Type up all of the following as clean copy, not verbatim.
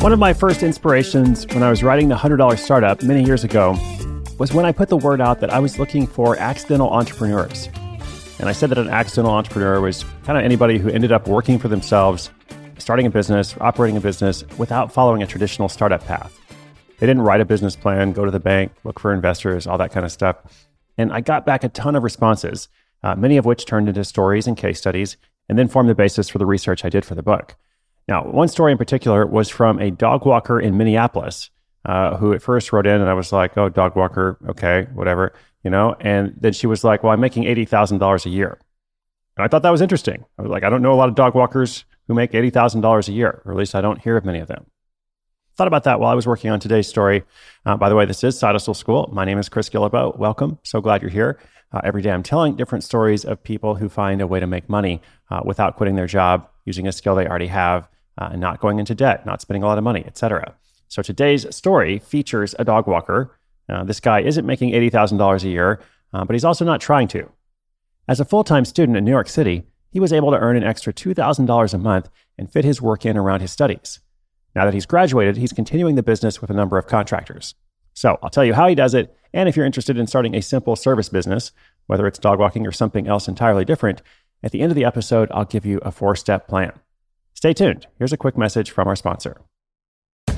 One of my first inspirations when I was writing the $100 Startup many years ago was when I put the word out that I was looking for accidental entrepreneurs. And I said that an accidental entrepreneur was kind of anybody who ended up working for themselves, starting a business, operating a business without following a traditional startup path. They didn't write a business plan, go to the bank, look for investors, all that kind of stuff. And I got back a ton of responses, many of which turned into stories and case studies, and then formed the basis for the research I did for the book. Now, one story in particular was from a dog walker in Minneapolis, who at first wrote in, and I was like, oh, dog walker, okay, whatever, and then she was like, well, I'm making $80,000 a year. And I thought that was interesting. I was like, I don't know a lot of dog walkers who make $80,000 a year, or at least I don't hear of many of them. Thought about that while I was working on today's story. By the way, this is Side Hustle School. My name is Chris Guillebeau. Welcome. So glad you're here. Every day I'm telling different stories of people who find a way to make money without quitting their job, using a skill they already have, and not going into debt, not spending a lot of money, etc. So today's story features a dog walker. This guy isn't making $80,000 a year, but he's also not trying to. As a full-time student in New York City, he was able to earn an extra $2,000 a month and fit his work in around his studies. Now that he's graduated, he's continuing the business with a number of contractors. So I'll tell you how he does it, and if you're interested in starting a simple service business, whether it's dog walking or something else entirely different, at the end of the episode, I'll give you a 4-step plan. Stay tuned. Here's a quick message from our sponsor. A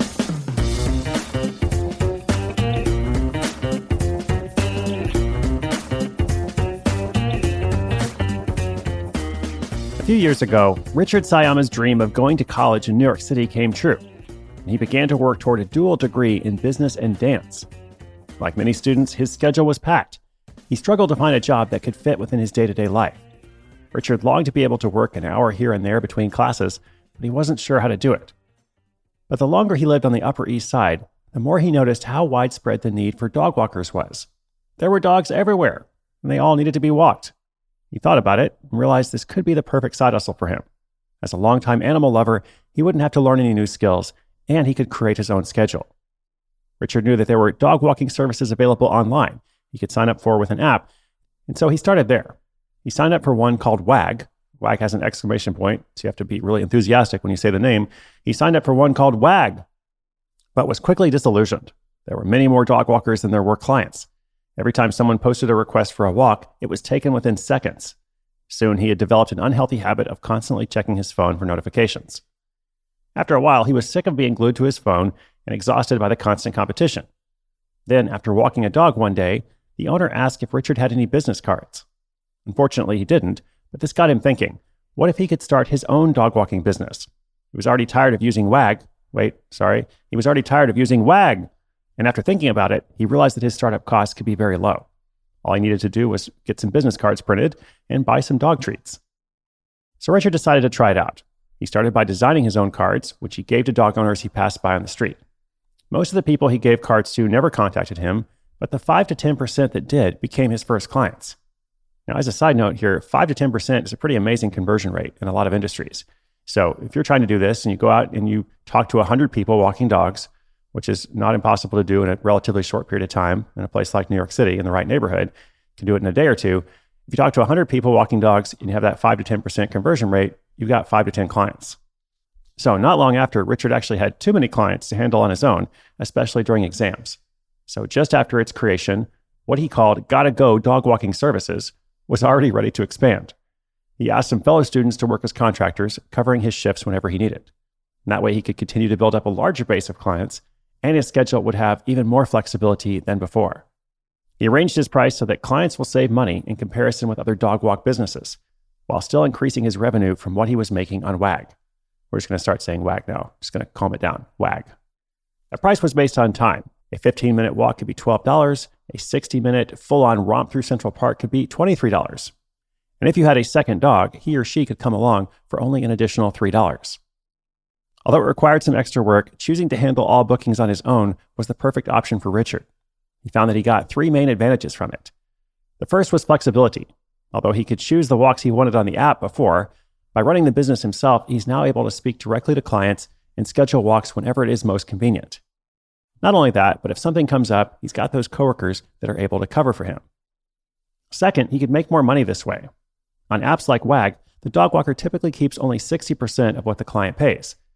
few years ago, Richard Sayama's dream of going to college in New York City came true, and he began to work toward a dual degree in business and dance. Like many students, his schedule was packed. He struggled to find a job that could fit within his day-to-day life. Richard longed to be able to work an hour here and there between classes, but he wasn't sure how to do it. But the longer he lived on the Upper East Side, the more he noticed how widespread the need for dog walkers was. There were dogs everywhere, and they all needed to be walked. He thought about it and realized this could be the perfect side hustle for him. As a longtime animal lover, he wouldn't have to learn any new skills, and he could create his own schedule. Richard knew that there were dog walking services available online he could sign up for with an app, and so he started there. He signed up for one called WAG. WAG has an exclamation point, so you have to be really enthusiastic when you say the name. He signed up for one called WAG, but was quickly disillusioned. There were many more dog walkers than there were clients. Every time someone posted a request for a walk, it was taken within seconds. Soon, he had developed an unhealthy habit of constantly checking his phone for notifications. After a while, he was sick of being glued to his phone and exhausted by the constant competition. Then, after walking a dog one day, the owner asked if Richard had any business cards. Unfortunately, he didn't, but this got him thinking, what if he could start his own dog walking business? He was already tired of using WAG. He was already tired of using WAG. And after thinking about it, he realized that his startup costs could be very low. All he needed to do was get some business cards printed and buy some dog treats. So Richard decided to try it out. He started by designing his own cards, which he gave to dog owners he passed by on the street. Most of the people he gave cards to never contacted him, but the 5 to 10% that did became his first clients. Now, as a side note here, 5 to 10% is a pretty amazing conversion rate in a lot of industries. So if you're trying to do this and you go out and you talk to 100 people walking dogs, which is not impossible to do in a relatively short period of time in a place like New York City in the right neighborhood, you can do it in a day or two. If you talk to 100 people walking dogs and you have that 5 to 10% conversion rate, you've got 5 to 10 clients. So not long after, Richard actually had too many clients to handle on his own, especially during exams. So just after its creation, what he called Gotta Go Dog Walking Services was already ready to expand. He asked some fellow students to work as contractors, covering his shifts whenever he needed. And that way he could continue to build up a larger base of clients, and his schedule would have even more flexibility than before. He arranged his price so that clients will save money in comparison with other dog walk businesses, while still increasing his revenue from what he was making on WAG. We're just going to start saying WAG now. Just going to calm it down, WAG. The price was based on time. A 15-minute walk could be $12. A 60-minute full-on romp through Central Park could be $23. And if you had a second dog, he or she could come along for only an additional $3. Although it required some extra work, choosing to handle all bookings on his own was the perfect option for Richard. He found that he got 3 main advantages from it. The first was flexibility. Although he could choose the walks he wanted on the app before, by running the business himself, he's now able to speak directly to clients and schedule walks whenever it is most convenient. Not only that, but if something comes up, he's got those coworkers that are able to cover for him. Second, he could make more money this way. On apps like WAG, the dog walker typically keeps only 60% of what the client pays.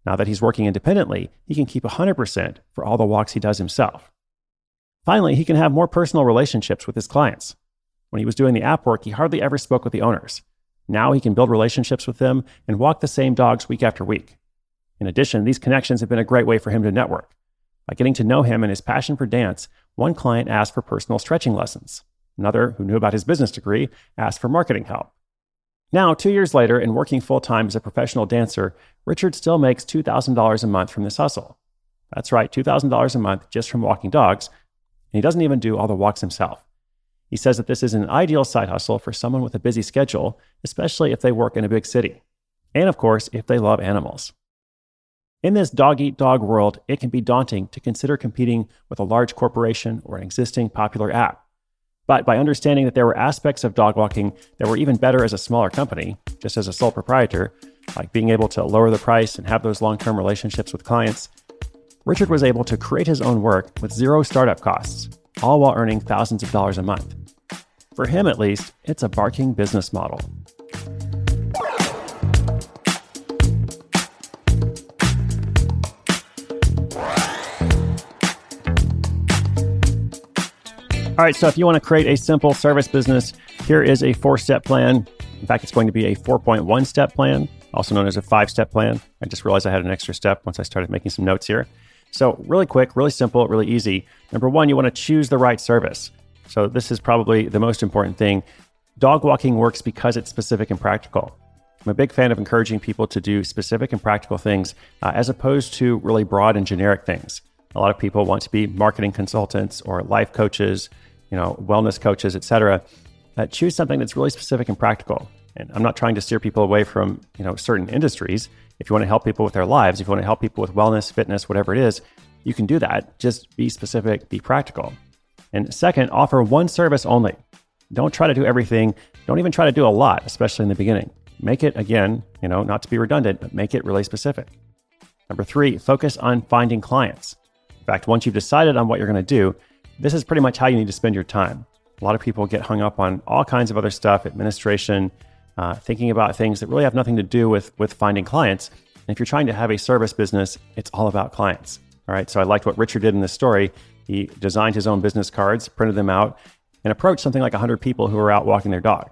Now that he's working independently, he can keep 100% for all the walks he does himself. Finally, he can have more personal relationships with his clients. When he was doing the app work, he hardly ever spoke with the owners. Now he can build relationships with them and walk the same dogs week after week. In addition, these connections have been a great way for him to network. By getting to know him and his passion for dance, one client asked for personal stretching lessons. Another, who knew about his business degree, asked for marketing help. Now, 2 years later, and working full-time as a professional dancer, Richard still makes $2,000 a month from this hustle. That's right, $2,000 a month just from walking dogs, and he doesn't even do all the walks himself. He says that this is an ideal side hustle for someone with a busy schedule, especially if they work in a big city. And of course, if they love animals. In this dog-eat-dog world, it can be daunting to consider competing with a large corporation or an existing popular app. But by understanding that there were aspects of dog walking that were even better as a smaller company, just as a sole proprietor, like being able to lower the price and have those long-term relationships with clients, Richard was able to create his own work with zero startup costs, all while earning thousands of dollars a month. For him, at least, it's a barking business model. All right, so if you want to create a simple service business, here is a 4-step plan. In fact, it's going to be a 4.1-step plan, also known as a 5-step plan. I just realized I had an extra step once I started making some notes here. So really quick, really simple, really easy. Number one, you want to choose the right service. So this is probably the most important thing. Dog walking works because it's specific and practical. I'm a big fan of encouraging people to do specific and practical things as opposed to really broad and generic things. A lot of people want to be marketing consultants or life coaches, wellness coaches, etc. Choose something that's really specific and practical. And I'm not trying to steer people away from, certain industries. If you want to help people with their lives, if you want to help people with wellness, fitness, whatever it is, you can do that. Just be specific, be practical. And second, offer one service only. Don't try to do everything. Don't even try to do a lot, especially in the beginning. Make it, again, not to be redundant, but make it really specific. Number three, focus on finding clients. In fact, once you've decided on what you're going to do, this is pretty much how you need to spend your time. A lot of people get hung up on all kinds of other stuff, administration, thinking about things that really have nothing to do with finding clients. And if you're trying to have a service business, it's all about clients. All right. So I liked what Richard did in this story. He designed his own business cards, printed them out, and approached something like 100 people who were out walking their dog.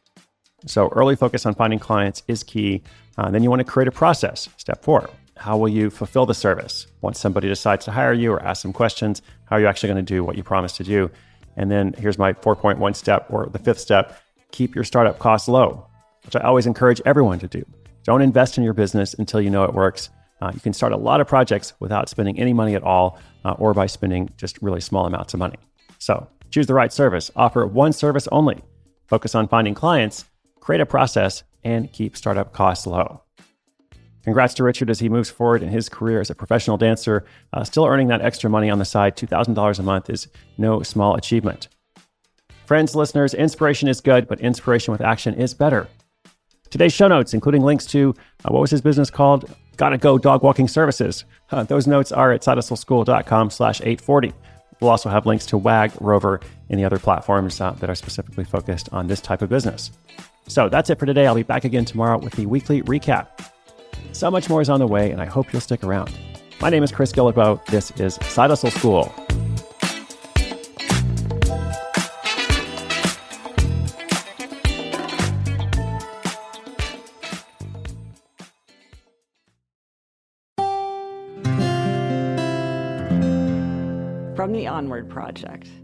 So early focus on finding clients is key. Then you want to create a process. Step 4. How will you fulfill the service? Once somebody decides to hire you or ask some questions, how are you actually going to do what you promised to do? And then here's my 4.1 step, or the 5th step, keep your startup costs low, which I always encourage everyone to do. Don't invest in your business until you know it works. You can start a lot of projects without spending any money at all, or by spending just really small amounts of money. So choose the right service, offer one service only, focus on finding clients, create a process, and keep startup costs low. Congrats to Richard as he moves forward in his career as a professional dancer. Still earning that extra money on the side, $2,000 a month is no small achievement. Friends, listeners, inspiration is good, but inspiration with action is better. Today's show notes, including links to, what was his business called? Gotta Go Dog Walking Services. Those notes are at sidehustleschool.com/840. We'll also have links to WAG, Rover, and the other platforms that are specifically focused on this type of business. So that's it for today. I'll be back again tomorrow with the weekly recap. So much more is on the way, and I hope you'll stick around. My name is Chris Guillebeau. This is Side Hustle School. From the Onward Project.